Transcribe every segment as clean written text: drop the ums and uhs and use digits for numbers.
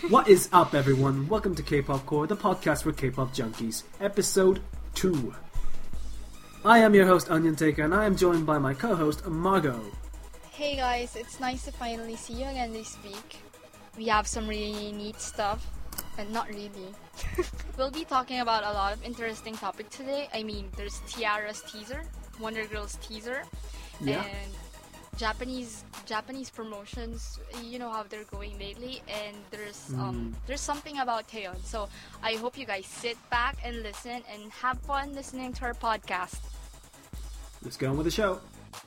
What is up, everyone? Welcome to K-Pop Core, the podcast for K-Pop junkies, episode 2. I am your host, Onion Taker, and I am joined by my co-host, Margot. Hey guys, it's nice to finally see you again this week. We have some really neat stuff, and not really. We'll be talking about a lot of interesting topics today. I mean, there's T-ara's teaser, Wonder Girl's teaser, Yeah. and Japanese promotions. You know how they're going lately, and there's something about Taeyeon. So I hope you guys sit back and listen and have fun listening to our podcast. Let's go on with the show.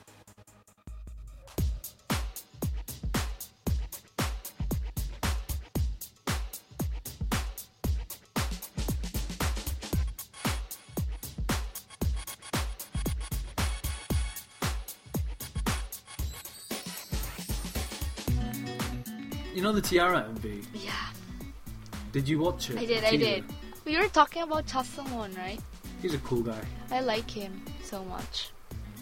You know the T-ara MV? Yeah, Did you watch it? I The teaser? did. We were talking about Cha Sung-won, right? He's a cool guy. I like him so much.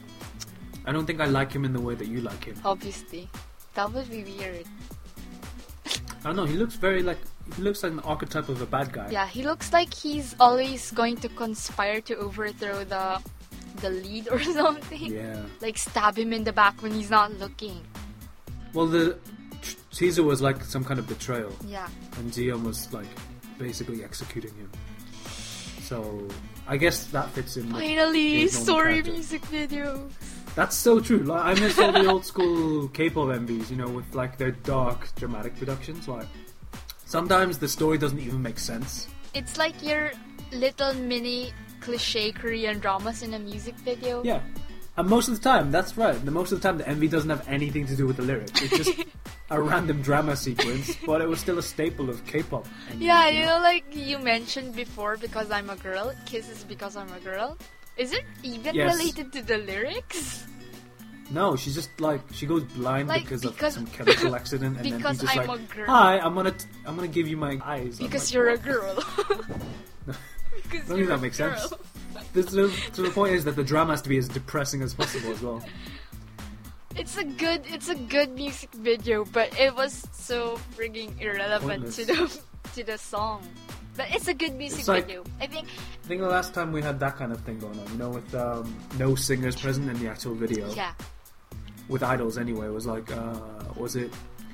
I don't think I like him in the way that you like him. Obviously. That would be weird. I don't know, he looks like an archetype of a bad guy. Yeah, he looks like he's always going to conspire to overthrow the lead or something. Yeah. Like stab him in the back when he's not looking. Well, the teaser was like some kind of betrayal. Yeah. And Jiyeon was like basically executing him. So I guess that fits in. with Finally, his normal story character. music video. That's so true. Like, I miss all the old school K-pop MVs, you know, with like their dark, dramatic productions. Like sometimes the story doesn't even make sense. It's like your little mini cliche Korean dramas in a music video. Yeah. And most of the time, that's right. Most of the time, the MV doesn't have anything to do with the lyrics. It's just a random drama sequence, but it was still a staple of K-pop. MVs, Yeah, you know, like you mentioned before, because I'm a girl, kisses because I'm a girl. Is it even Yes. related to the lyrics? No, she's just like she goes blind Like, because of because- some chemical accident, and then because he's just I'm like, a girl. "Hi, I'm gonna give you my eyes." I'm Because like, you're a "What?" girl. No. Because I don't think you're that a makes girl. sense. So the point is that the drama has to be as depressing as possible as well. It's a good music video, but it was so frigging irrelevant Pointless. to the song. But it's a good music It's like- video. I think I think the last time we had that kind of thing going on, you know, with no singers present in the actual video, yeah. with idols anyway, was like, was it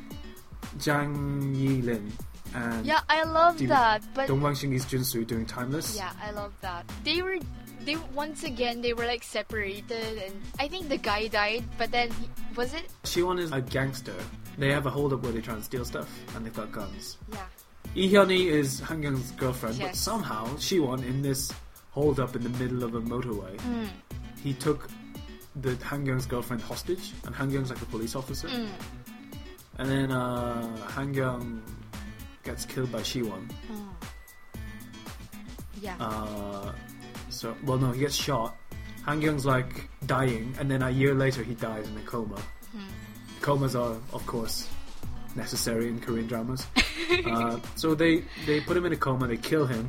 Jang Yi-lin and Yeah, I love Dim- that. But Dongbang Shingi's Junsu doing Timeless? yeah, I love that. They were once again they were like separated, and I think the guy died, but then was it? Siwon is a gangster. They have a hold-up where they try and steal stuff, and they've got guns. Yeah. Lee Hyunhee is Hangyung's girlfriend, but Yes. somehow Siwon, in this hold-up in the middle of a motorway, he took the Hangyung's girlfriend hostage, and Hangyung's like a police officer. And then Hangyung gets killed by Siwon. Yeah. He gets shot. Hangyung's like dying, and then a year later he dies in a coma. Comas are, of course, necessary in Korean dramas. So they put him in a coma, they kill him.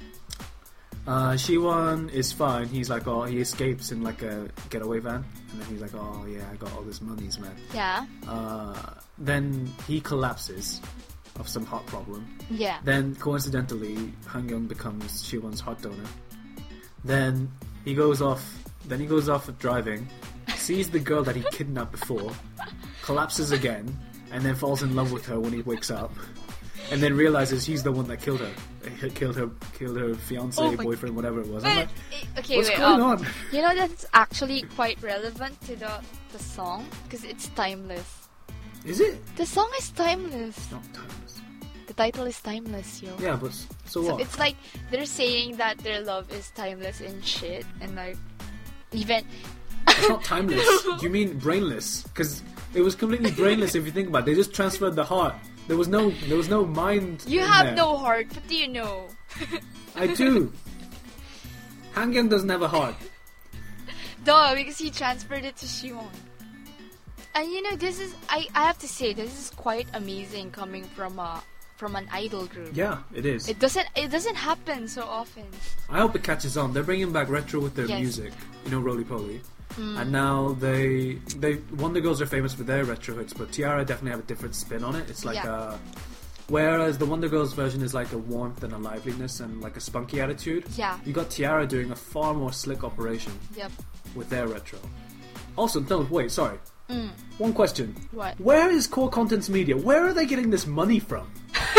Siwon is fine. He's like, he escapes in like a getaway van, and then he's like, oh yeah, I got all this monies, man. yeah. Then he collapses of some heart problem. Yeah. Then coincidentally, Hangyung becomes Siwon's heart donor. Then he goes off driving, sees the girl that he kidnapped before, collapses again, and then falls in love with her when he wakes up, and then realizes he's the one that killed her, killed her fiance, Oh my- boyfriend, whatever it was. I'm like, Okay, what's wait. going on? You know that's actually quite relevant to the song because it's timeless. Is it? The song is timeless. Not timeless. The title is timeless, yo. Yeah, but so So what? it's like they're saying that their love is timeless and shit, and like even It's not timeless. Do you mean brainless? Because it was completely brainless if you think about it. They just transferred the heart. There was no mind. you in have there. no heart. What do you know? I do. Hangyung doesn't have a heart. Duh, because he transferred it to Siwon. And you know, this is I have to say this is quite amazing coming from an idol group. Yeah, it is. It doesn't happen so often. I hope it catches on. They're bringing back retro with their Yes. music. You know, Roly Poly. And now they Wonder Girls are famous for their retro hits, but T-ara definitely have a different spin on it. It's like Yeah. Whereas the Wonder Girls version is like a warmth and a liveliness and like a spunky attitude. Yeah. You got Tiara doing a far more slick operation Yep. with their retro. Also, no, wait, sorry. One question. What? Where is Core Contents Media? Where are they getting this money from?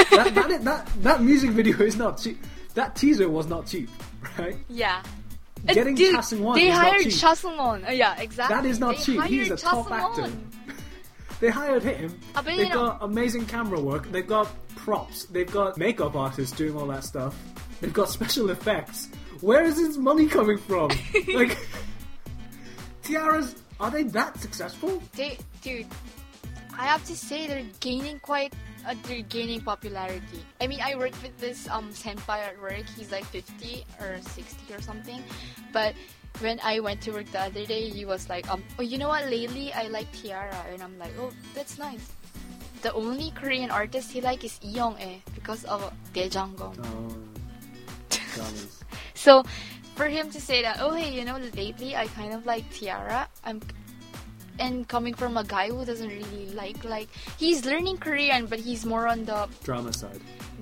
that music video is not cheap. That teaser was not cheap, right? Yeah. Getting Dude, Cha Seung-won they is not hired cheap. Cha Seung-won. Yeah, exactly. That is not They cheap. He's a hired Cha top actor. Seung-won. They hired him. But They've you know- got amazing camera work. They've got props. They've got makeup artists doing all that stuff. They've got special effects. Where is his money coming from? Like, Tiara's, are they that successful? Dude, I have to say they're gaining popularity. I mean, I worked with this senpai at work. He's like 50 or 60 or something. But when I went to work the other day, he was like, oh, you know what? Lately, I like Tiara, and I'm like, oh, that's nice. The only Korean artist he like is Lee Young-ae because of Daejangong. Oh, dummies. So, for him to say that, oh hey, you know, lately I kind of like Tiara, and coming from a guy who doesn't really like he's learning Korean, but he's more on the Drama side.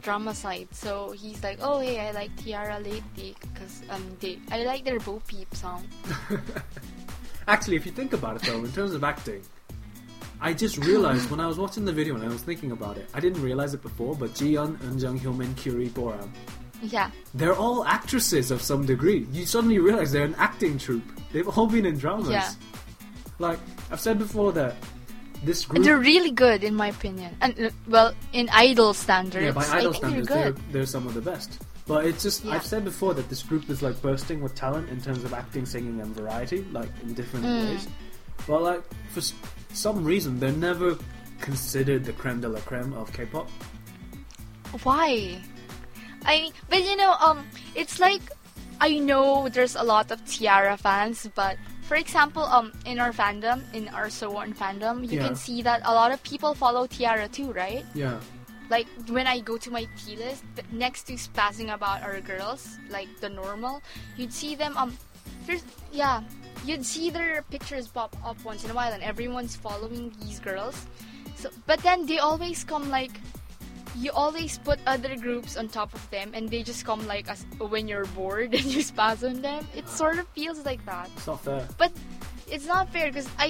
So he's like, oh hey, I like Tiara lately because I like their Bo Peep song. Actually, if you think about it though, in terms of acting, I just realized when I was watching the video and I was thinking about it, I didn't realize it before, but Ji-yeon, Eunjung, Hyomin, Kyuri, Boram, Yeah. they're all actresses of some degree. You suddenly realize they're an acting troupe. They've all been in dramas. Yeah. Like, I've said before that this group... They're really good in my opinion. And well, in idol standards, Yeah, by I idol think standards, they're good. they're some of the best. But it's just, Yeah. I've said before that this group is like bursting with talent in terms of acting, singing, and variety, like in different ways. But like, for some reason, they're never considered the creme de la creme of K-pop. Why? But you know, it's like, I know there's a lot of Tiara fans, but for example, in our fandom, in our So-One fandom, you Yeah. can see that a lot of people follow Tiara too, right? Yeah. Like, when I go to my T-list, next to spazzing about our girls, like the normal, you'd see them, you'd see their pictures pop up once in a while, and everyone's following these girls. So, but then they always come like, you always put other groups on top of them, and they just come like when you're bored and you spaz on them. It sort of feels like that. It's not fair. But it's not fair because I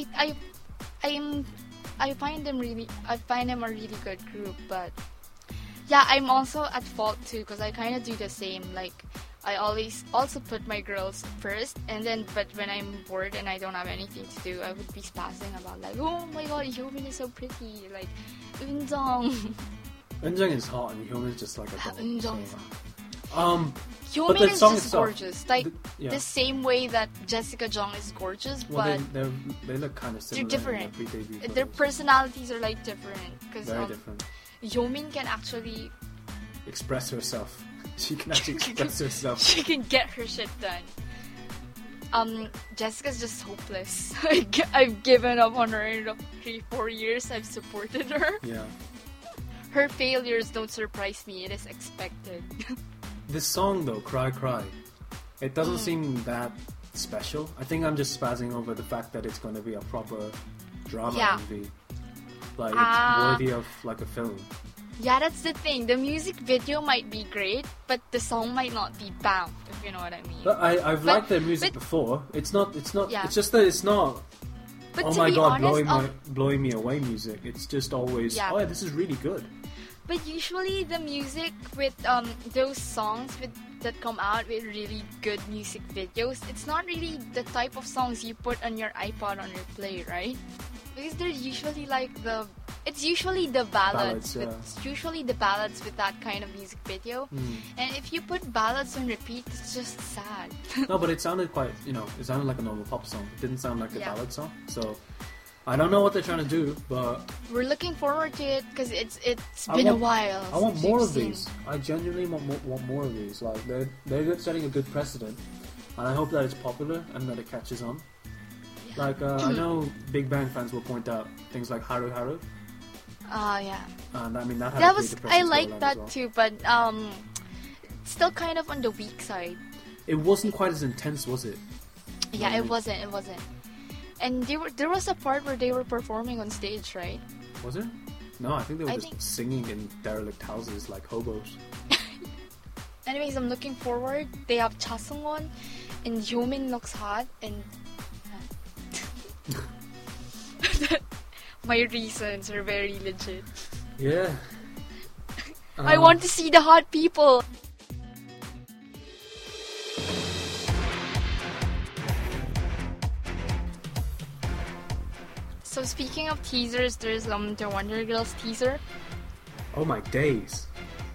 find them a really good group. But yeah, I'm also at fault too because I kind of do the same. Like, I always also put my girls first, but when I'm bored and I don't have anything to do, I would be spazzing about like, oh my god, Hyomin is so pretty, like Eunjung. Eunjung is hot and Hyomin is just like a doll. Eunjung. But Hyomin the is song just itself, gorgeous, like yeah. the same way that Jessica Jung is gorgeous, Well, but they look kind of similar. different. In their pre-debut their photos. personalities are like different. Because Very different. Hyomin can actually Express herself. She can actually express herself. she can get her shit done. Jessica's just hopeless. I've given up on her in 3-4 years. I've supported her. Yeah. Her failures don't surprise me. It is expected. This song though, Cry Cry, it doesn't seem that special. I think I'm just spazzing over the fact that it's going to be a proper drama Yeah. MV. Like, it's worthy of like a film. Yeah, that's the thing. The music video might be great, but the song might not be bam, if you know what I mean. But I've But- liked their music but- before. It's not, Yeah. it's just that it's not, But oh to my be god, honest, blowing me away music. It's just always, Yeah. oh yeah, this is really good. But usually the music with those songs that come out with really good music videos, it's not really the type of songs you put on your iPod on your play, right? Because they're usually like it's usually the ballads. Ballads, yeah. It's usually the ballads with that kind of music video. And if you put ballads on repeat, it's just sad. No, but it sounded quite, it sounded like a normal pop song. It didn't sound like a Yeah. ballad song. So, I don't know what they're trying to do, but We're looking forward to it because it's I been a want- while. I want since more we've of seen- these. I genuinely want more of these. Like, they're good, setting a good precedent. And I hope that it's popular and that it catches on. Like, I know Big Bang fans will point out things like Haru Haru. Yeah. And I mean, that had That a pretty was depressing I like storyline that as well. too, but it's still kind of on the weak side. It wasn't quite as intense, was it? Yeah, Really? it wasn't. And there was a part where they were performing on stage, right? Was it? No, I think they were I just think- singing in derelict houses like hobos. Anyways, I'm looking forward. They have Cha Sung-won and Hyomin looks hot and my reasons are very legit. Yeah. I want to see the hot people. So speaking of teasers, there's the Wonder Girls teaser. Oh my days.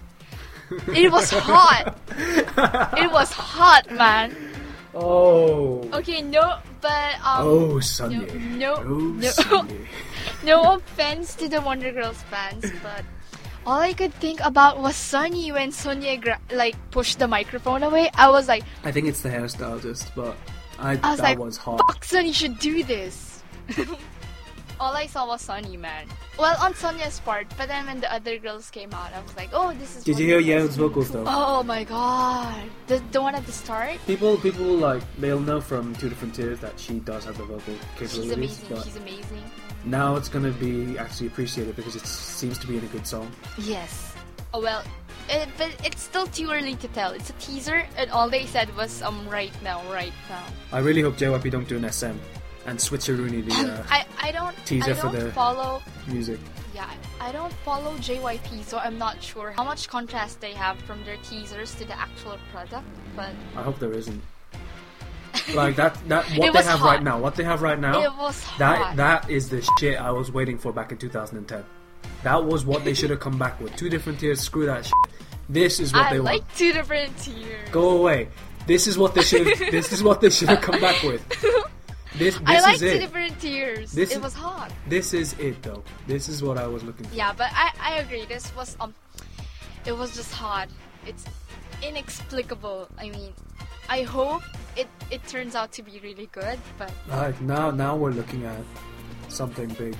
It was hot. It was hot, man. Oh. Okay, no, but Oh, Sunny. no, Oh, no. Sunny. No offense to the Wonder Girls fans, but all I could think about was Sunny when Sonia pushed the microphone away. I was like, I think it's the hairstylist, but I was that like, was hot. fuck, Sunny should do this. All I saw was Sunny, man. Well, on Sonia's part, but then when the other girls came out, I was like, oh, this is. Did you hear Wonder Girls. Yeon's vocals though? Oh my god, the one at the start. People like they'll know from Two Different Tiers that she does have the vocal She's capabilities, amazing. but She's amazing. now it's gonna be actually appreciated because it seems to be in a good song. Yes. Oh well, but it's still too early to tell. It's a teaser, and all they said was right now. I really hope JYP don't do an SM and switcheroony the I don't teaser I for don't the follow. music. Yeah, I don't follow JYP, so I'm not sure how much contrast they have from their teasers to the actual product. But I hope there isn't. Like that what It they was have hot. right now. What they have right now. it was hot. That is the shit I was waiting for back in 2010. That was what they should have come back with. Two Different Tiers, screw that shit. This is what I they like want. 2 different tiers. Go away. This is what they should this is what they should have come back with. This I like is 2 it. different tiers. This it is- was hot. This is it though. This is what I was looking for. Yeah, but I agree. This was it was just hot. It's inexplicable. I mean, I hope it turns out to be really good, but Alright, now we're looking at something big.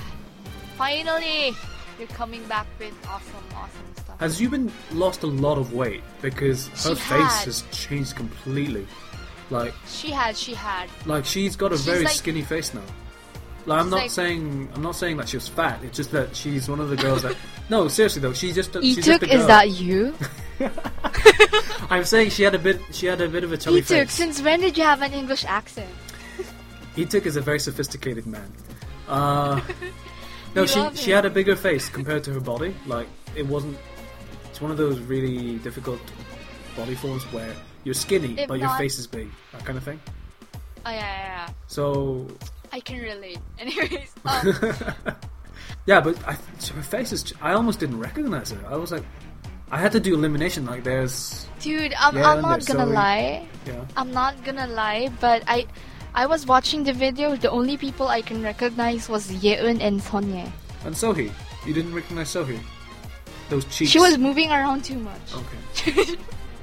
finally you're coming back with awesome stuff. Has Yubin lost a lot of weight? Because her She face had. has changed completely. Like She had. she's got a She's very like- skinny face now. Like I'm She's not like- saying that she was fat. It's just that she's one of the girls that. No, seriously though, she's just a girl. is that you? I'm saying she had a bit of a chubby Etuk, face. since when did you have an English accent? Etuk is a very sophisticated man. No, We she love she him. had a bigger face compared to her body. Like it wasn't. It's one of those really difficult body forms where you're skinny If but your not- face is big, that kind of thing. Oh yeah. So I can relate. Anyways, yeah, but her face is. I almost didn't recognize her. I was like, I had to do elimination. Like there's dude, I'm Yeah, not there's gonna Zoe. lie. yeah. I'm not gonna lie, but I was watching the video. The only people I can recognize was Yeun and Sonye. And Sohee, you didn't recognize Sohee. Those cheeks. She was moving around too much. Okay.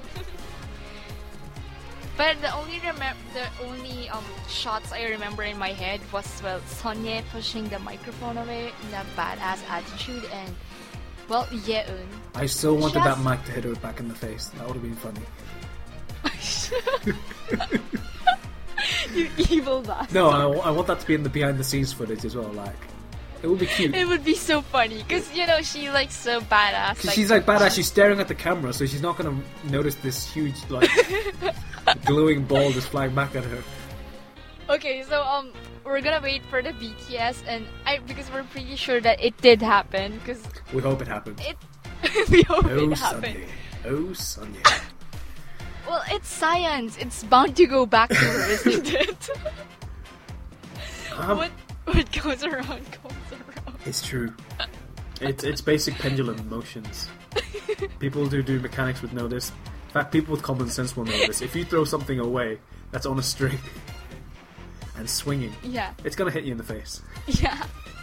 But the only shots I remember in my head was Sonye pushing the microphone away in that badass attitude, and Yeun. I still wanted She that has- mic to hit her back in the face. That would have been funny. You evil bastard. No, I want that to be in the behind the scenes footage as well. Like, it would be cute. It would be so funny because she like so badass. Because she's like badass. She's staring at the camera, so she's not gonna notice this huge like glowing ball just flying back at her. Okay, so we're gonna wait for the BTS, and because we're pretty sure that it did happen because We hope it happened. we hope Oh, it happened. Sunday. Oh, Sunday. Well, it's science. It's bound to go back to her, isn't it? What goes around comes around. It's true. It's basic pendulum motions. People who do mechanics would know this. In fact, people with common sense will know this. If you throw something away that's on a string and swinging, Yeah, it's gonna hit you in the face. yeah.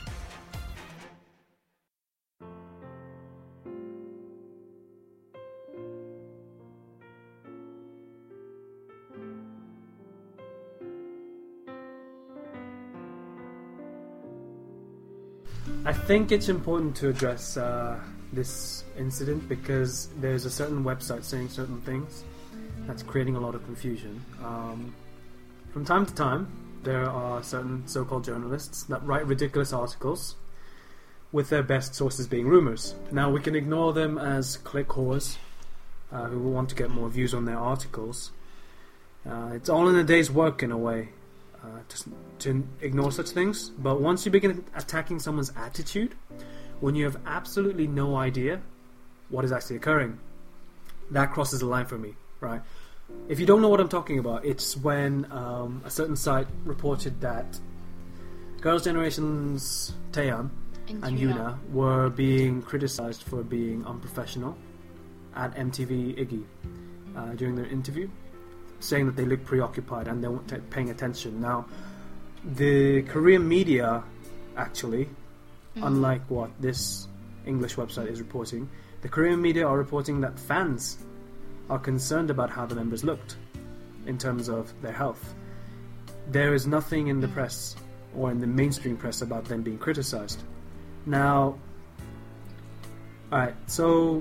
I think it's important to address this incident because there's a certain website saying certain things that's creating a lot of confusion. From time to time, there are certain so-called journalists that write ridiculous articles with their best sources being rumors. Now we can ignore them as click whores who want to get more views on their articles. It's all in a day's work in a way to ignore such things. But once you begin attacking someone's attitude, when you have absolutely no idea what is actually occurring, that crosses the line for me, right? If you don't know what I'm talking about, it's when a certain site reported that Girls' Generation's Taeyeon and Yuna were being criticized for being unprofessional at MTV Iggy during their interview, saying that they looked preoccupied and they weren't paying attention. Now, the Korean media, actually, unlike what this English website is reporting, the Korean media are reporting that fans are concerned about how the members looked in terms of their health. There is nothing in the press or in the mainstream press about them being criticized. Now, alright, so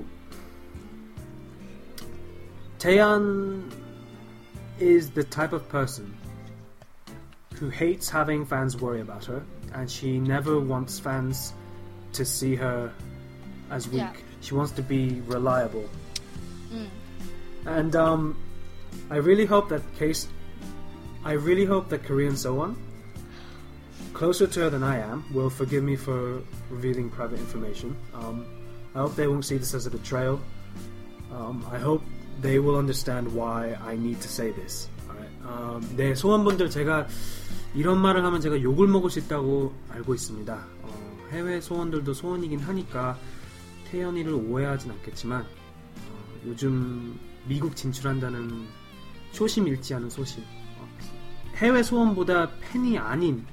Taeyeon is the type of person who hates having fans worry about her, and she never wants fans to see her as weak. Yeah. She wants to be reliable. And I really hope that Korean Sowon, closer to her than I am, will forgive me for revealing private information. I hope they won't see this as a betrayal. I hope they will understand why I need to say this. Alright. 네, 소원분들, 제가 이런 말을 하면 제가 욕을 먹을 수 있다고 알고 있습니다. 해외 소원들도 소원이긴 하니까 태연이를 오해하진 않겠지만 요즘 미국 진출한다는 소심 잃지 않은 소심, 해외 소원보다 팬이 아닌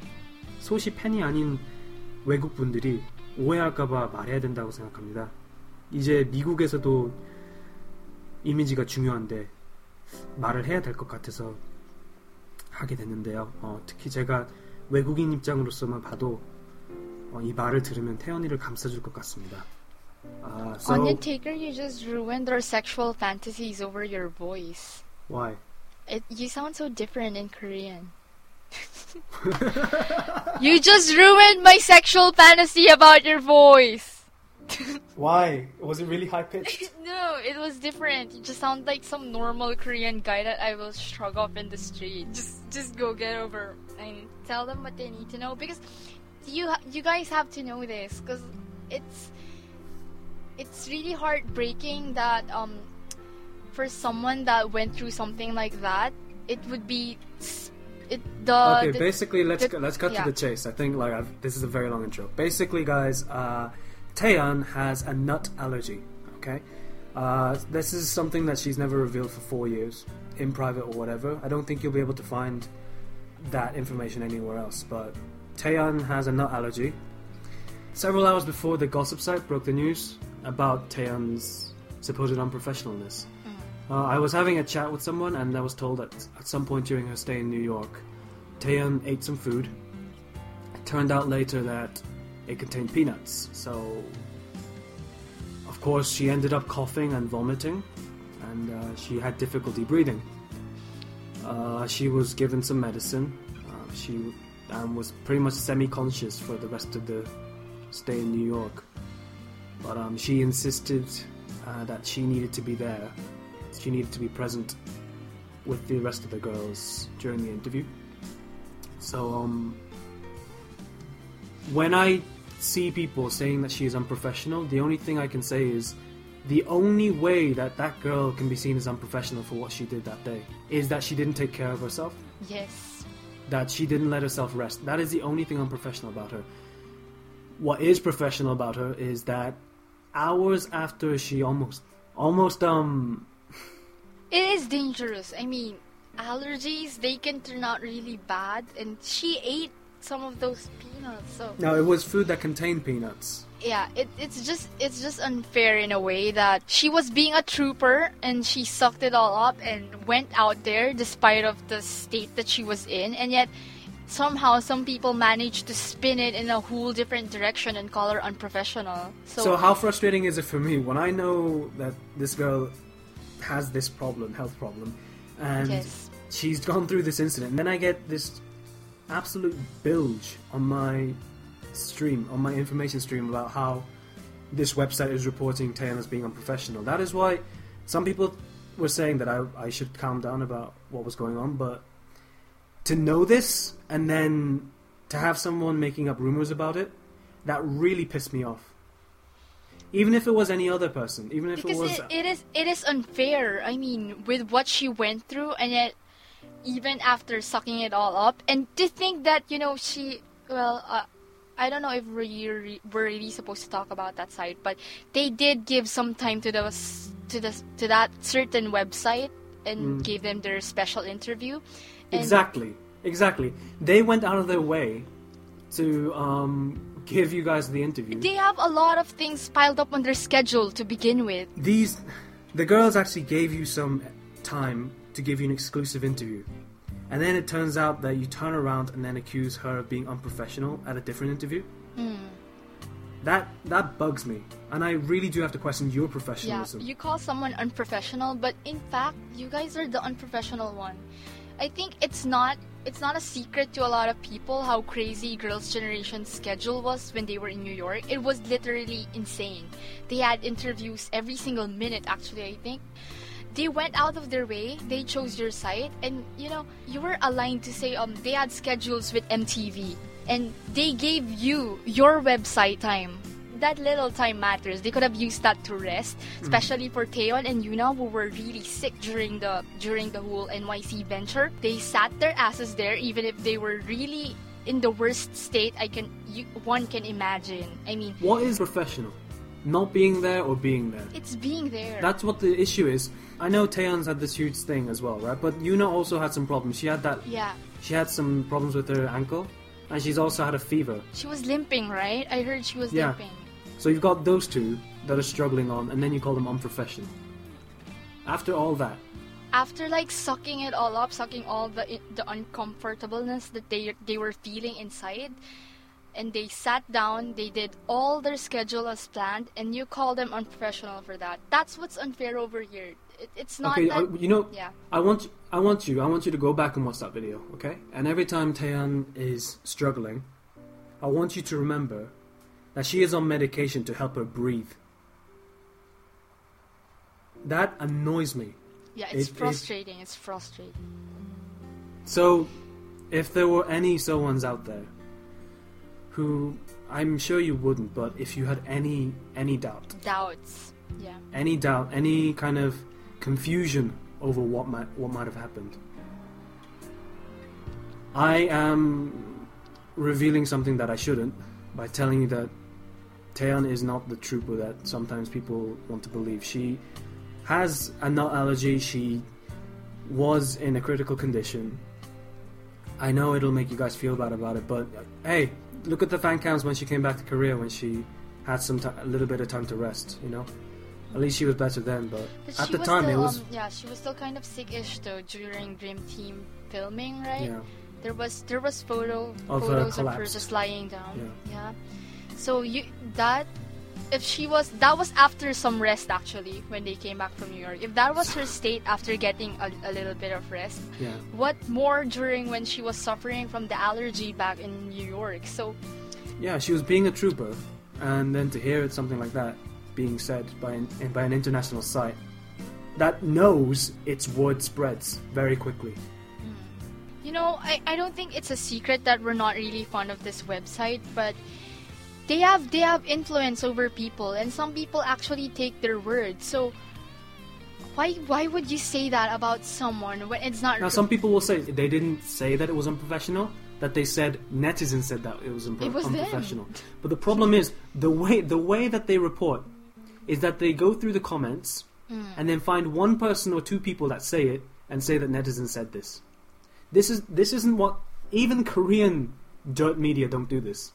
외국 분들이 오해할까봐 말해야 된다고 생각합니다. 이제 미국에서도 이미지가 중요한데 말을 해야 될 것 같아서 하게 됐는데요. 특히 제가 외국인 입장으로서만 봐도 이 말을 들으면 태연이를 감싸줄 것 같습니다. So, Undertaker, you just ruined our sexual fantasies over your voice. Why? You sound so different in Korean. You just ruined my sexual fantasy about your voice. Why? Was it really high pitched? No, it was different. You just sound like some normal Korean guy that I will shrug off in the street. Just go get over and tell them what they need to know, because you guys have to know this, because it's really heartbreaking that for someone that went through something like that, it would be basically let's cut to the chase. I think this is a very long intro. Basically, guys, Taeyeon has a nut allergy. Okay, this is something that she's never revealed for 4 years in private or whatever. I don't think you'll be able to find that information anywhere else. But Taeyeon has a nut allergy. Several hours before the gossip site broke the news about Taeyeon's supposed unprofessionalness, I was having a chat with someone, and I was told that at some point during her stay in New York, Taeyeon ate some food. It turned out later that it contained peanuts, so of course she ended up coughing and vomiting, and she had difficulty breathing. She was given some medicine. She was pretty much semi-conscious for the rest of the stay in New York, but she insisted that she needed to be there. She needed to be present with the rest of the girls during the interview. So when I see people saying that she is unprofessional, the only thing I can say is the only way that girl can be seen as unprofessional for what she did that day is that she didn't take care of herself. Yes. That she didn't let herself rest. That is the only thing unprofessional about her. What is professional about her is that hours after she almost It is dangerous. I mean, allergies, they can turn out really bad, and she ate some of those peanuts. So no, it was food that contained peanuts. yeah, it's just unfair in a way that she was being a trooper and she sucked it all up and went out there despite of the state that she was in, and yet somehow some people managed to spin it in a whole different direction and call her unprofessional. So how frustrating is it for me when I know that this girl has this health problem, and yes. she's gone through this incident, and then I get this absolute bilge on my stream, on my information stream about how this website is reporting Taeyeon as being unprofessional. That is why some people were saying that I should calm down about what was going on, but to know this and then to have someone making up rumors about it, that really pissed me off. Even if it was any other person, even if because it was... it is unfair. I mean, with what she went through, and yet even after sucking it all up, and to think that, you know, I don't know if we're really supposed to talk about that site, but they did give some time to that certain website and gave them their special interview. And Exactly. They went out of their way to give you guys the interview. They have a lot of things piled up on their schedule to begin with. The girls actually gave you some time to give you an exclusive interview. And then it turns out that you turn around and then accuse her of being unprofessional at a different interview. That bugs me. And I really do have to question your professionalism. Yeah, you call someone unprofessional, but in fact, you guys are the unprofessional one. I think it's not a secret to a lot of people how crazy Girls' Generation's schedule was when they were in New York. It was literally insane. They had interviews every single minute, actually, I think. They went out of their way, they chose your site, and, you know, you were aligned to say they had schedules with MTV, and they gave you your website time. That little time matters. They could have used that to rest, especially for Taeyeon and Yuna, who were really sick during the whole NYC venture. They sat their asses there, even if they were really in the worst state one can imagine. I mean, what is professional? Not being there or being there? It's being there. That's what the issue is. I know Taeyeon's had this huge thing as well, right? But Yuna also had some problems. She had that. Yeah. She had some problems with her ankle, and she's also had a fever. She was limping, right? I heard she was limping. So you've got those two that are struggling on, and then you call them unprofessional. After all that. After sucking it all up, sucking all the uncomfortableness that they were feeling inside, and they sat down, they did all their schedule as planned, and you call them unprofessional for that. That's what's unfair over here. It's not okay, that... Yeah. I want you to go back and watch that video, okay? And every time Taeyeon is struggling, I want you to remember that she is on medication to help her breathe. That annoys me. Yeah, it's frustrating. It's frustrating. So, if there were any someones out there who, I'm sure you wouldn't, but if you had any doubts, yeah, any doubt, any kind of confusion over what might have happened, I am revealing something that I shouldn't by telling you that Taeyeon is not the trooper that sometimes people want to believe. She has a nut allergy. She was in a critical condition. I know it'll make you guys feel bad about it, but hey, look at the fan counts when she came back to Korea, when she had a little bit of time to rest, you know? At least she was better then, but at the time it was... she was still kind of sick-ish though during Dream Team filming, right? Yeah. There was photos of her just lying down. Yeah. So that was after some rest actually when they came back from New York. If that was her state after getting a little bit of rest, what more during when she was suffering from the allergy back in New York? So yeah, she was being a trooper, and then to hear something like that being said by an international site that knows its word spreads very quickly. You know, I don't think it's a secret that we're not really fond of this website, but they have influence over people, and some people actually take their word. So why would you say that about someone when it's not? Now some people will say they didn't say that it was unprofessional, that they said netizens said that it was unprofessional. Them. But the problem is the way that they report is that they go through the comments and then find one person or two people that say it and say that netizens said this. This isn't what even Korean dirt media don't do this.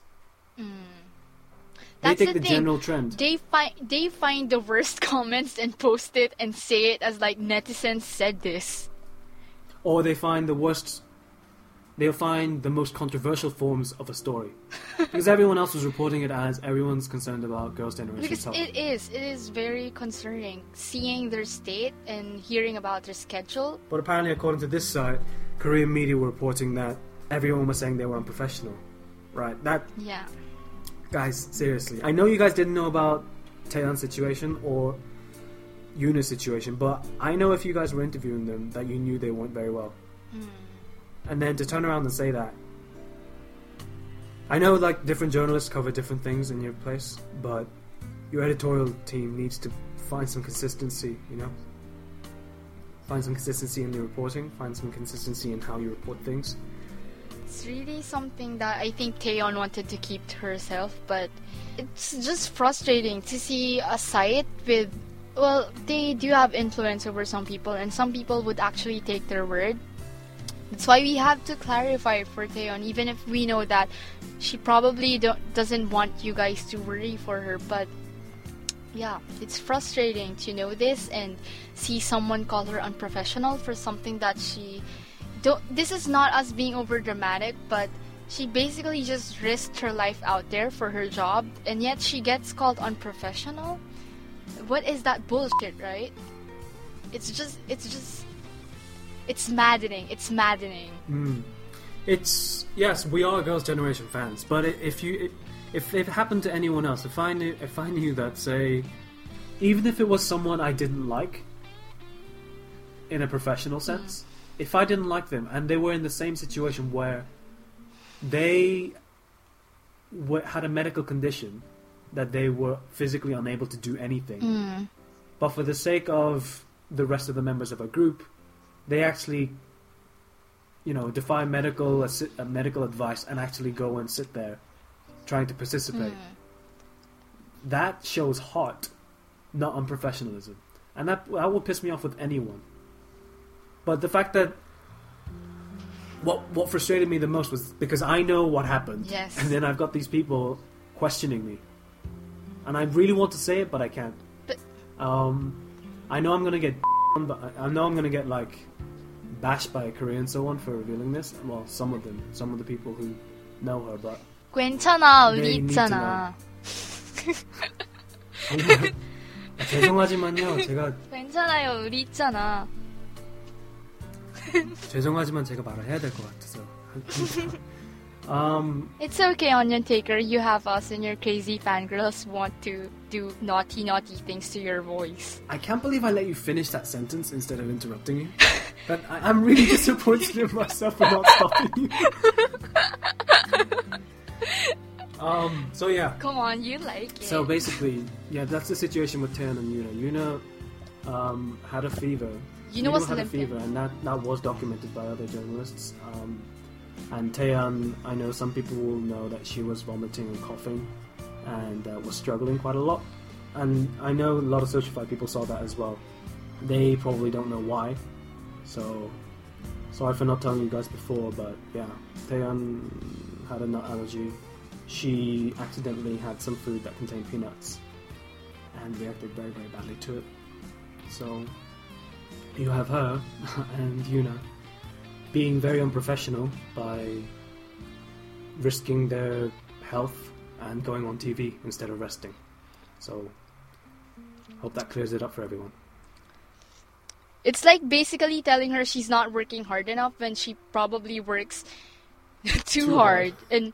They take the general trend. They find the worst comments and post it and say it as netizens said this. Or they find they'll find the most controversial forms of a story. Because everyone else was reporting it as everyone's concerned about Girls' Generation. Because it is very concerning seeing their state and hearing about their schedule. But apparently, according to this site, Korean media were reporting that everyone was saying they were unprofessional. Right? Guys, seriously. I know you guys didn't know about Taeyeon's situation or Yuna's situation, but I know if you guys were interviewing them that you knew they weren't very well. And then to turn around and say that, I know like different journalists cover different things in your place, but your editorial team needs to find some consistency, you know? Find some consistency in the reporting, find some consistency in how you report things. It's really something that I think Taeyeon wanted to keep to herself, but it's just frustrating to see a site with, well, they do have influence over some people, and some people would actually take their word. That's why we have to clarify for Taeyeon, even if we know that she probably doesn't want you guys to worry for her, but yeah, it's frustrating to know this and see someone call her unprofessional for something that she... This is not us being over dramatic, but she basically just risked her life out there for her job, and yet she gets called unprofessional? What is that bullshit, right? It's maddening. It's maddening. It's, yes, we are Girls' Generation fans, but if it happened to anyone else, if I knew that, say, even if it was someone I didn't like, in a professional sense, if I didn't like them and they were in the same situation where they had a medical condition that they were physically unable to do anything, but for the sake of the rest of the members of a group, they actually, you know, defy medical advice and actually go and sit there trying to participate. That shows heart, not unprofessionalism. And that would piss me off with anyone. But the fact that what frustrated me the most was because I know what happened. Yes. And then I've got these people questioning me. And I really want to say it, but I can't. But I know I'm going to get but I know I'm going to get like bashed by Korea and so on for revealing this. Well, some of the people who know her, but 괜찮아, 우리 they need to 있잖아. 정말 죄송하지만요. 제가 괜찮아요, 우리 있잖아. 죄송하지만 제가 말을 해야 될 것 같아서. It's okay, Onion Taker. You have us and your crazy fangirls want to do naughty things to your voice. I can't believe I let you finish that sentence instead of interrupting you. But I'm really disappointed in myself for not stopping you. So yeah. Come on, you like it. So basically, yeah, that's the situation with Taeyeon and Yuna. Yuna had a fever. Yuna was had a limping. fever, and that was documented by other journalists. And Taeyeon, I know some people will know that she was vomiting and coughing, and was struggling quite a lot. And I know a lot of Socialite people saw that as well. They probably don't know why. So, sorry for not telling you guys before, but yeah, Taeyeon had a nut allergy. She accidentally had some food that contained peanuts and reacted very, very badly to it. So, you have her and Yuna being very unprofessional by risking their health and going on TV instead of resting. So, hope that clears it up for everyone. It's like basically telling her she's not working hard enough when she probably works too hard. And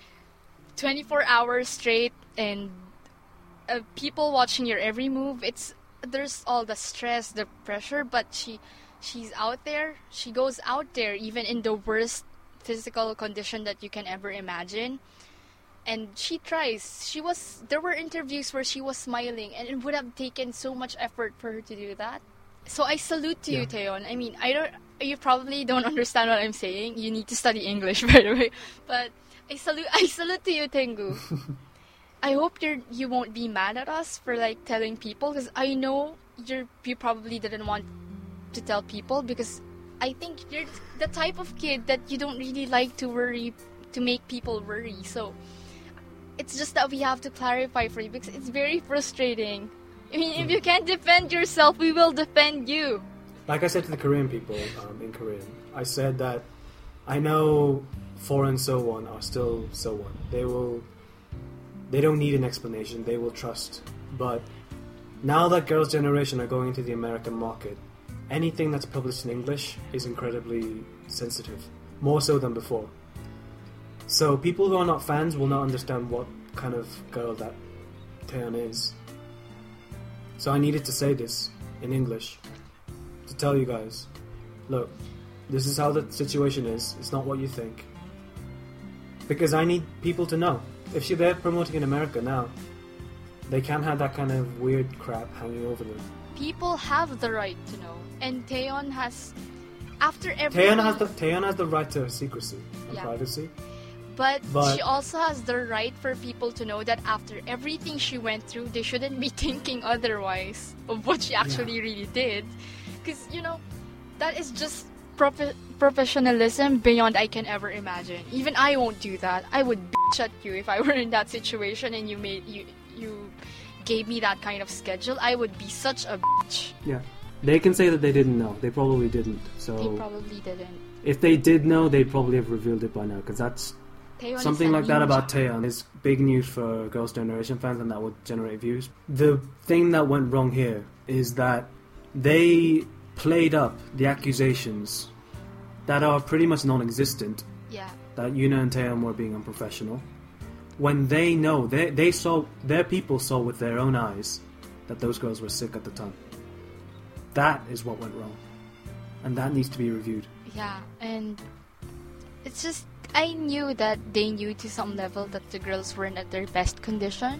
24 hours straight and people watching your every move. There's all the stress, the pressure, but she's out there. She goes out there even in the worst physical condition that you can ever imagine. And she tries. There were interviews where she was smiling, and it would have taken so much effort for her to do that. So I salute to you, Taeyeon. I mean, you probably don't understand what I'm saying. You need to study English, by the way. But I salute to you, Tengu. I hope you won't be mad at us for like telling people, because I know you probably didn't want to tell people, because I think you're the type of kid that you don't really like to make people worry. So it's just that we have to clarify for you, because it's very frustrating. I mean, if you can't defend yourself, we will defend you. Like I said to the Korean people in Korean, I said that I know foreign so on are still so on. They don't need an explanation. They will trust. But now that Girls' Generation are going into the American market, anything that's published in English is incredibly sensitive, more so than before. So people who are not fans will not understand what kind of girl that Taeyeon is. So I needed to say this in English to tell you guys, look, this is how the situation is. It's not what you think. Because I need people to know. If they're promoting in America now, they can't have that kind of weird crap hanging over them. People have the right to know, and Taeyeon has, after everything... Taeyeon has the right to secrecy and privacy. But she also has the right for people to know that after everything she went through, they shouldn't be thinking otherwise of what she actually really did. Because, you know, that is just professionalism beyond I can ever imagine. Even I won't do that. I would bitch at you if I were in that situation and you gave me that kind of schedule. I would be such a bitch. Yeah. They can say that they didn't know. They probably didn't. So they probably didn't. If they did know, they'd probably have revealed it by now, because that's Taeyeon something like that about Taeyeon is big news for Girls' Generation fans, and that would generate views. The thing that went wrong here is that they played up the accusations that are pretty much non-existent. Yeah. That Yoona and Taeyeon were being unprofessional. When they know, they saw, their people saw with their own eyes that those girls were sick at the time. That is what went wrong. And that needs to be reviewed. Yeah, and it's just, I knew that they knew to some level that the girls weren't at their best condition.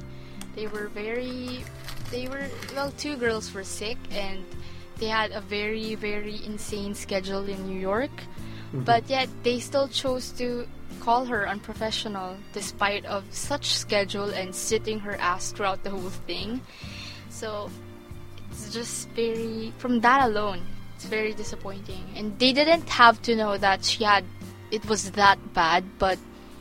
Two girls were sick, and they had a very, very insane schedule in New York. Mm-hmm. But yet, they still chose to call her unprofessional despite of such schedule and sitting her ass throughout the whole thing. So, it's just very, from that alone, it's very disappointing. And they didn't have to know that it was that bad, but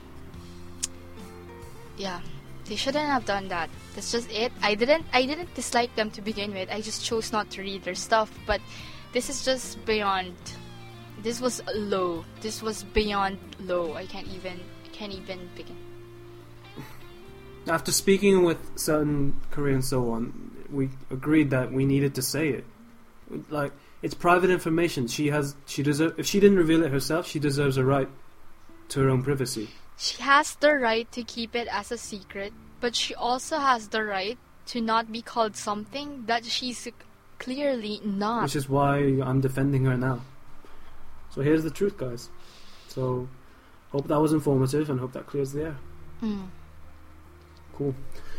yeah, they shouldn't have done that. That's just it. I didn't dislike them to begin with. I just chose not to read their stuff. But this is just beyond. This was low. This was beyond low. I can't even begin. After speaking with certain Koreans and so on, we agreed that we needed to say it. Like, it's private information. If she didn't reveal it herself, she deserves a right to her own privacy. She has the right to keep it as a secret, but she also has the right to not be called something that she's clearly not. Which is why I'm defending her now. So here's the truth, guys. So, hope that was informative and hope that clears the air. Cool.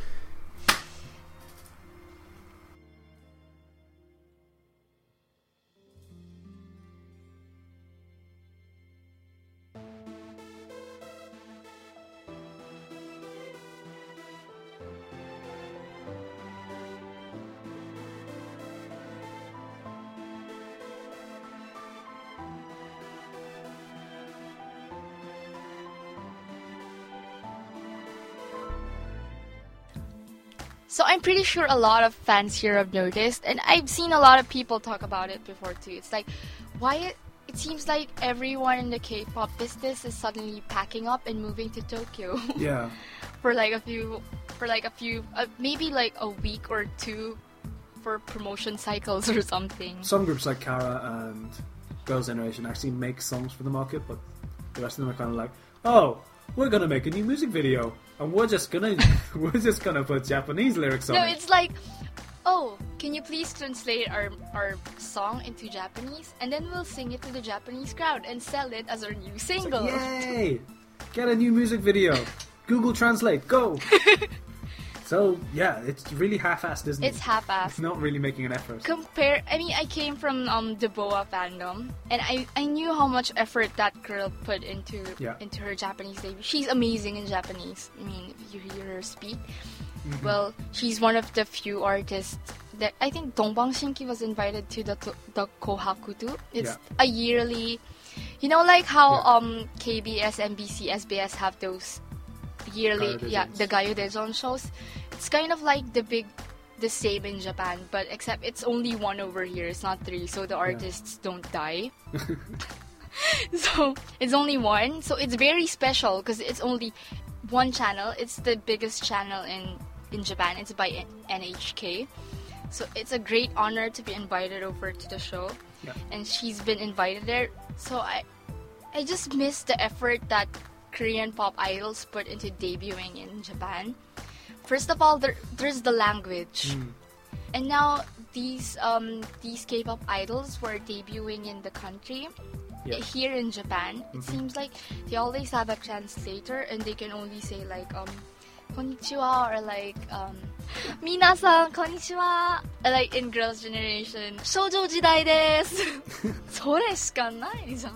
So I'm pretty sure a lot of fans here have noticed, and I've seen a lot of people talk about it before too. It's like, why it seems like everyone in the K-pop business is suddenly packing up and moving to Tokyo. Yeah. for a few, maybe like a week or two for promotion cycles or something. Some groups like Kara and Girls' Generation actually make songs for the market, but the rest of them are kind of like, oh, we're gonna make a new music video. And we're just gonna put Japanese lyrics on it. No, it's like, oh, can you please translate our song into Japanese, and then we'll sing it to the Japanese crowd and sell it as our new single. Like, yay! Get a new music video. Google Translate, go! So, yeah, it's really half-assed, isn't it? It's half-assed. It's not really making an effort. I came from the BoA fandom, and I knew how much effort that girl put into her Japanese debut. She's amazing in Japanese. I mean, if you hear her speak. Mm-hmm. Well, she's one of the few artists that I think Dongbang Shinki was invited to the Kohaku too. It's a yearly, you know, like how KBS, MBC, SBS have those yearly, the Gayo Daejeon shows. It's kind of like the same in Japan, but except it's only one over here. It's not three, so the artists don't die. So it's only one, so it's very special because it's only one channel. It's the biggest channel in Japan. It's by NHK, so it's a great honor to be invited over to the show, and she's been invited there. So I just miss the effort that Korean pop idols put into debuting in Japan. First of all, there's the language. And now these K-pop idols were debuting in the country. Yeah. Here in Japan, it seems like they always have a translator and they can only say like konnichiwa or like minasan konnichiwa, like in Girls' Generation, shoujo jidai desu. それしかないじゃん.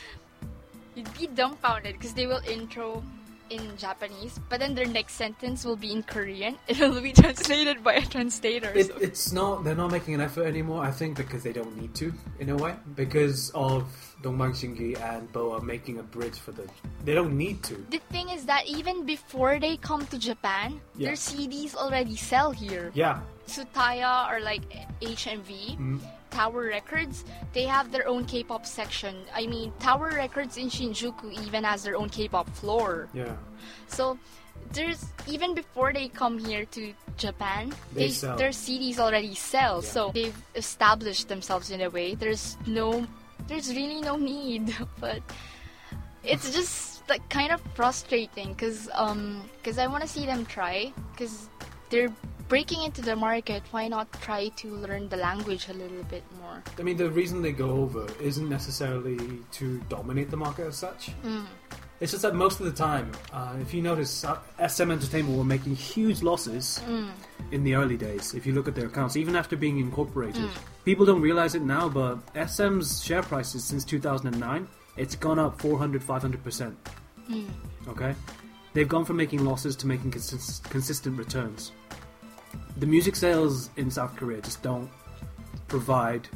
You'd be dumbfounded because they will intro in Japanese, but then their next sentence will be in Korean. It will be translated by a translator. So. They're not making an effort anymore, I think, because they don't need to, in a way. Because of Dongbang Shingi and Boa making a bridge for them. They don't need to. The thing is that even before they come to Japan, Yeah. their CDs already sell here. Yeah. Tsutaya or like HMV, Tower Records, they have their own K-pop section. I mean, Tower Records in Shinjuku even has their own K-pop floor. Yeah. So there's even before they come here to Japan, They sell. their CDs already sell. Yeah. So they've established themselves in a way. There's really no need, but it's just like kind of frustrating because I want to see them try because they're breaking into the market. Why not try to learn the language a little bit more? I mean, the reason they go over isn't necessarily to dominate the market as such. It's just that most of the time, if you notice, SM Entertainment were making huge losses in the early days. If you look at their accounts, even after being incorporated, people don't realize it now, but SM's share prices since 2009, it's gone up 400-500%. Okay, they've gone from making losses to making consistent returns. The music sales in South Korea just don't provide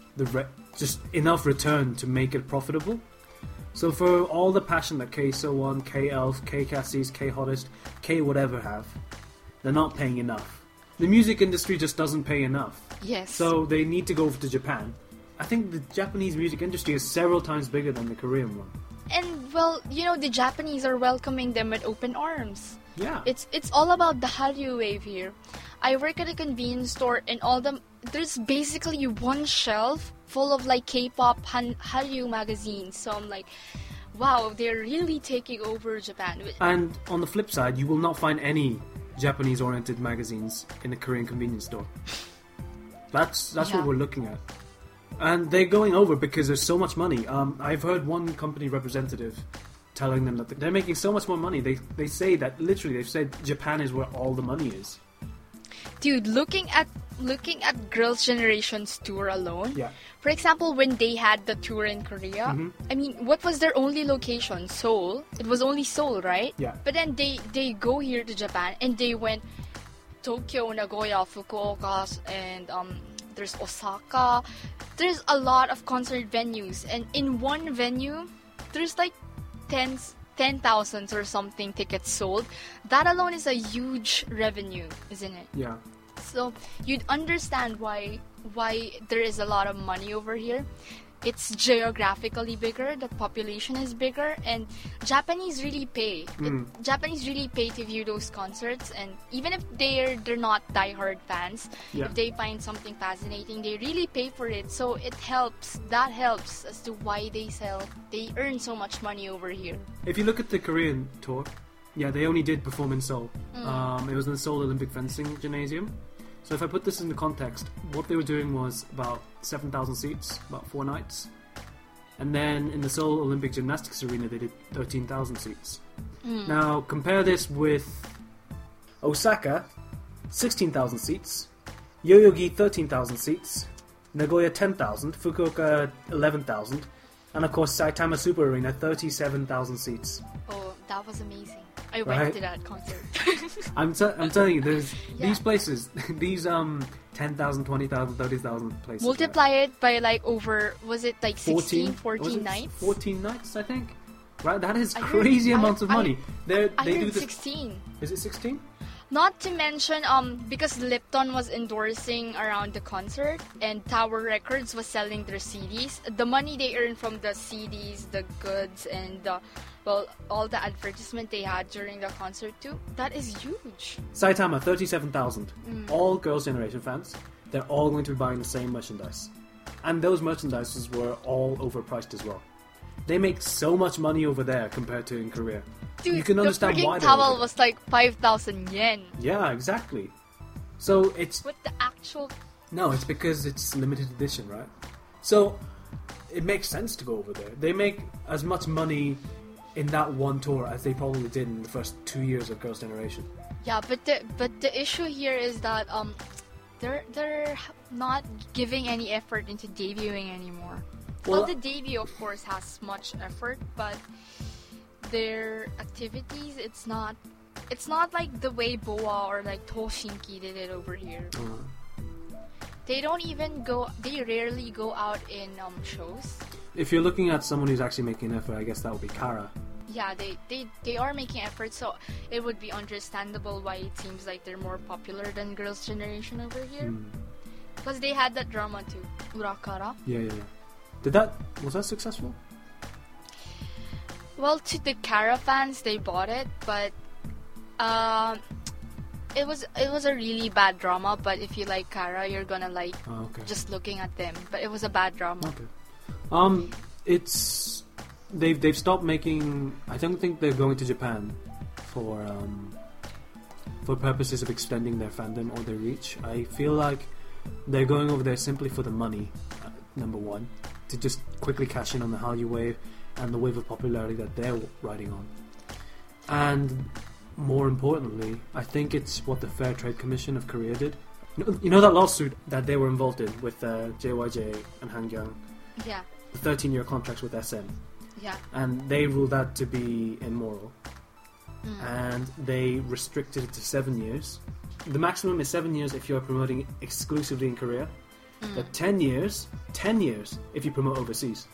just enough return to make it profitable. So for all the passion that K-So1, K-Elf, K-Cassis, K-Hottest, K-whatever have, they're not paying enough. The music industry just doesn't pay enough. Yes. So they need to go over to Japan. I think the Japanese music industry is several times bigger than the Korean one. And well, the Japanese are welcoming them with open arms. Yeah. It's all about the Hallyu wave here. I work at a convenience store and there's basically one shelf full of like K-pop Hallyu magazines. So I'm like, wow, they're really taking over Japan. And on the flip side, you will not find any Japanese-oriented magazines in a Korean convenience store. That's Yeah. what we're looking at. And they're going over because there's so much money. I've heard one company representative telling them that they're making so much more money. They say that literally they've said Japan is where all the money is. Dude, looking at Girls' Generation's tour alone. Yeah. For example, when they had the tour in Korea, I mean, what was their only location? Seoul. It was only Seoul, right? Yeah. But then they go here to Japan and they went Tokyo, Nagoya, Fukuoka, and there's Osaka. There's a lot of concert venues, and in one venue, there's like 10,000 or something tickets sold. That alone is a huge revenue, isn't it? Yeah. So you'd understand why there is a lot of money over here. It's geographically bigger, the population is bigger, and Japanese really pay. Japanese really pay to view those concerts, and even if they're not diehard fans, Yeah. if they find something fascinating, they really pay for it. So that helps as to why they earn so much money over here. If you look at the Korean tour, yeah, they only did perform in Seoul. It was in the Seoul Olympic Fencing Gymnasium. So if I put this into context, what they were doing was about 7,000 seats, about 4 nights. And then in the Seoul Olympic Gymnastics Arena, they did 13,000 seats. Now, compare this with Osaka, 16,000 seats, Yoyogi, 13,000 seats, Nagoya, 10,000, Fukuoka, 11,000, and of course Saitama Super Arena, 37,000 seats. Oh, that was amazing. I Right. went to that concert. I'm telling you, there's Yeah. these places, these 10,000, 20,000, 30,000 places. Multiply it by like over, was it like 16, 14 was it nights? 14 nights, I think. Right, that is I heard- crazy amounts of I- money. I They do heard this. 16. Is it 16? Not to mention, because Lipton was endorsing around the concert and Tower Records was selling their CDs, the money they earned from the CDs, the goods, and all the advertisement they had during the concert too, that is huge. Saitama, 37,000. All Girls' Generation fans. They're all going to be buying the same merchandise. And those merchandises were all overpriced as well. They make so much money over there compared to in Korea. Dude, You can understand the why freaking they're over towel there. was like 5,000 yen. Yeah, exactly. So it's With the actual... no, it's because it's limited edition, right? So it makes sense to go over there. They make as much money in that one tour as they probably did in the first 2 years of Girls' Generation. Yeah, but the issue here is that they're not giving any effort into debuting anymore. Well, the debut of course has much effort, but their activities it's not like the way Boa or like Toshinki did it over here. They rarely go out in shows. If you're looking at someone who's actually making an effort, I guess that would be Kara. Yeah, they are making efforts, so it would be understandable why it seems like they're more popular than Girls' Generation over here. Because they had that drama too, Urakara. Yeah. Was that successful? Well, to the Kara fans, they bought it, but it was a really bad drama. But if you like Kara, you're gonna like just looking at them. But it was a bad drama. Okay. It's they've stopped making. I don't think they're going to Japan for purposes of extending their fandom or their reach. I feel like they're going over there simply for the money. Number one, to just quickly cash in on the Hallyu wave and the wave of popularity that they're riding on. And more importantly, I think it's what the Fair Trade Commission of Korea did. You know that lawsuit that they were involved in with JYJ and Hangyang? Yeah. The 13-year contracts with SM. Yeah. And they ruled that to be immoral. And they restricted it to 7 years. The maximum is 7 years if you're promoting exclusively in Korea. But 10 years if you promote overseas.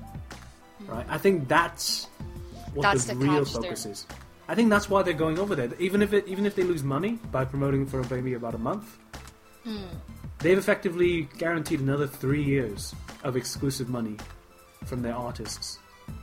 Right? I think that's what the real focus is. I think that's why they're going over there. Even if they lose money by promoting for maybe about a month, they've effectively guaranteed another 3 years of exclusive money from their artists.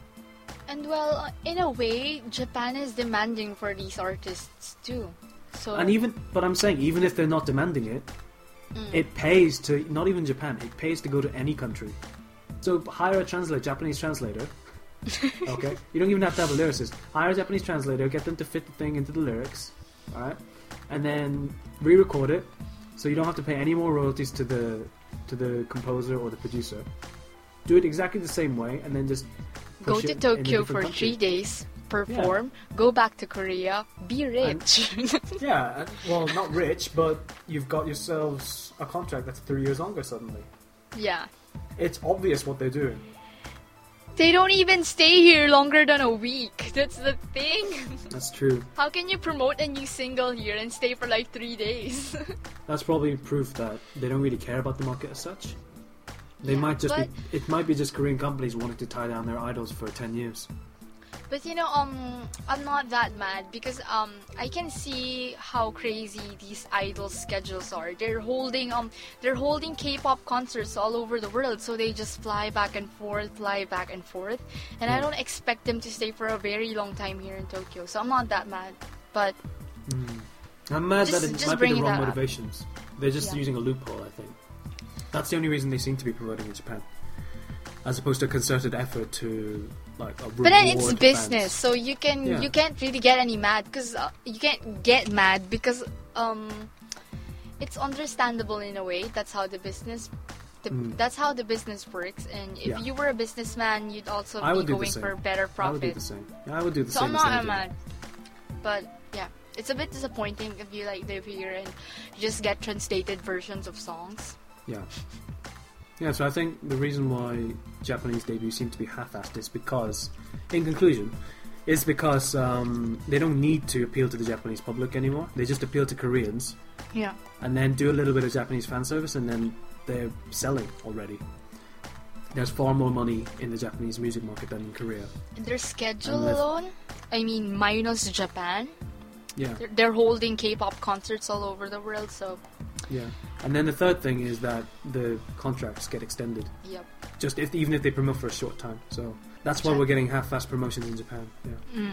And well, in a way, Japan is demanding for these artists too. So But I'm saying, even if they're not demanding it, it pays to, not even Japan, it pays to go to any country. So hire a Japanese translator. Okay? You don't even have to have a lyricist. Hire a Japanese translator, get them to fit the thing into the lyrics, alright? And then re-record it, so you don't have to pay any more royalties to the composer or the producer. Do it exactly the same way, and then just go push to it in a Tokyo different for country. 3 days, perform, go back to Korea, be rich. Yeah, well, not rich, but you've got yourselves a contract that's 3 years longer suddenly. Yeah. It's obvious what they're doing. They don't even stay here longer than a week. That's the thing. That's true. How can you promote a new single here and stay for like 3 days? That's probably proof that they don't really care about the market as such. They might just but- it might be just Korean companies wanting to tie down their idols for 10 years. But you know, I'm not that mad because I can see how crazy these idols' schedules are. They're holding K-pop concerts all over the world, so they just fly back and forth, and I don't expect them to stay for a very long time here in Tokyo. So I'm not that mad, but I'm mad Just- that it just might be bringing the wrong that up. motivations. They're just Yeah. using a loophole, I think. That's the only reason they seem to be promoting in Japan, as opposed to a concerted effort to like a reward. but then it's fans. business, so you can't really get any mad because you can't get mad because it's understandable in a way. That's how the business. That's how the business works, and if Yeah. you were a businessman, you'd also I be would do the going same. for better I would do profit. the same. Yeah, I would do the So same. I'm as they not do. mad, but yeah, it's a bit disappointing if you like live here and you just get translated versions of songs. Yeah. Yeah, so I think the reason why Japanese debuts seem to be half-assed is because, in conclusion, is because they don't need to appeal to the Japanese public anymore. They just appeal to Koreans Yeah. and then do a little bit of Japanese fan service, and then they're selling already. There's far more money in the Japanese music market than in Korea. And their schedule Unless- alone, I mean, minus Japan, Yeah, they're holding K-pop concerts all over the world, so yeah. And then the third thing is that the contracts get extended, yep. just even if they promote for a short time. So that's why we're getting half-assed promotions in Japan. Yeah.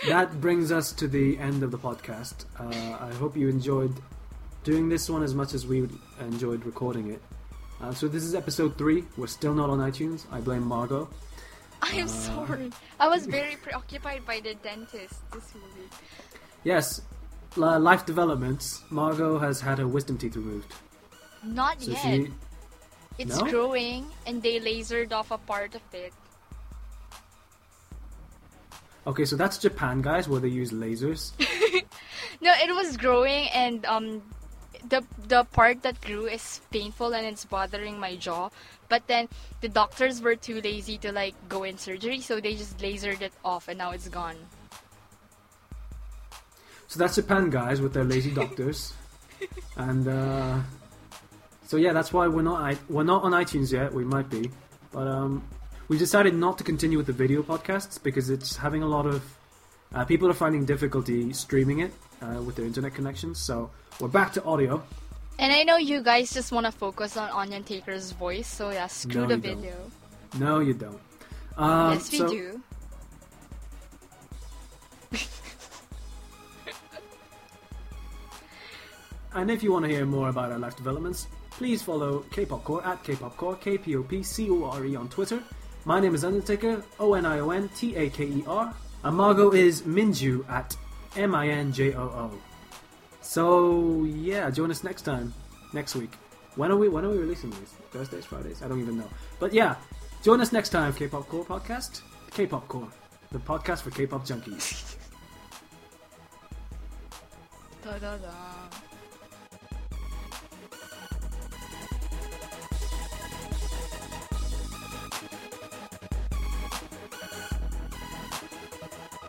that brings us to the end of the podcast. I hope you enjoyed doing this one as much as we enjoyed recording it. So this is episode 3. We're still not on iTunes. I blame Margot. I am sorry. I was very preoccupied by the dentist this week. Yes, life developments. Margot has had her wisdom teeth removed. Not So yet. It's No? growing, and they lasered off a part of it. Okay, so that's Japan, guys, where they use lasers. No, it was growing, and the part that grew is painful and it's bothering my jaw. But then the doctors were too lazy to like go in surgery, so they just lasered it off, and now it's gone. So that's Japan, guys, with their lazy doctors. And so yeah, that's why we're not on iTunes yet. We might be, but we decided not to continue with the video podcasts because it's having a lot of people are finding difficulty streaming it with their internet connections. So we're back to audio. And I know you guys just want to focus on Onion Taker's voice, so yeah, screw No, the you don't. video. No, you don't. Yes, we so- do. And if you want to hear more about our life developments, please follow K-Popcore at K-Popcore, K-P-O-P-C-O-R-E on Twitter. My name is Undertaker, O-N-I-O-N-T-A-K-E-R. And Margot is Minju at M-I-N-J-O-O. So, yeah, join us next time, next week. When are we releasing these? Thursdays, Fridays? I don't even know. But yeah, join us next time, K-Pop Core Podcast. K-Pop Core, the podcast for K-Pop junkies. Da da da.